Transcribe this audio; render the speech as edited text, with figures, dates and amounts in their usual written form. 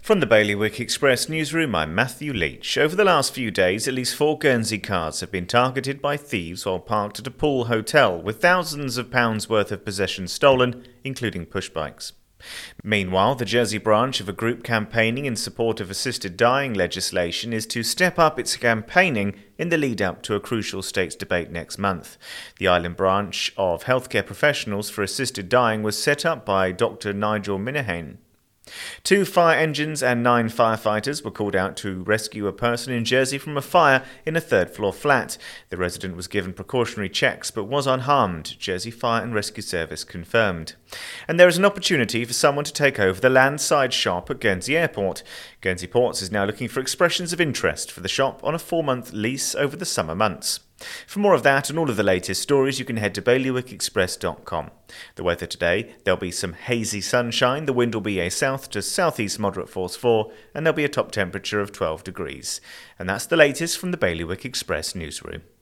From the Bailiwick Express newsroom, I'm Matthew Leach. Over the last few days, at least 4 Guernsey cars have been targeted by thieves while parked at a pool hotel, with thousands of pounds worth of possessions stolen, including pushbikes. Meanwhile, the Jersey branch of a group campaigning in support of assisted dying legislation is to step up its campaigning in the lead-up to a crucial states debate next month. The Island branch of Healthcare Professionals for Assisted Dying was set up by Dr. Nigel Minahan. 2 fire engines and 9 firefighters were called out to rescue a person in Jersey from a fire in a third-floor flat. The resident was given precautionary checks but was unharmed, Jersey Fire and Rescue Service confirmed. And there is an opportunity for someone to take over the landside shop at Guernsey Airport. Guernsey Ports is now looking for expressions of interest for the shop on a 4-month lease over the summer months. For more of that and all of the latest stories, you can head to bailiwickexpress.com. The weather today, there'll be some hazy sunshine, the wind will be a south to southeast moderate force 4, and there'll be a top temperature of 12 degrees. And that's the latest from the Bailiwick Express newsroom.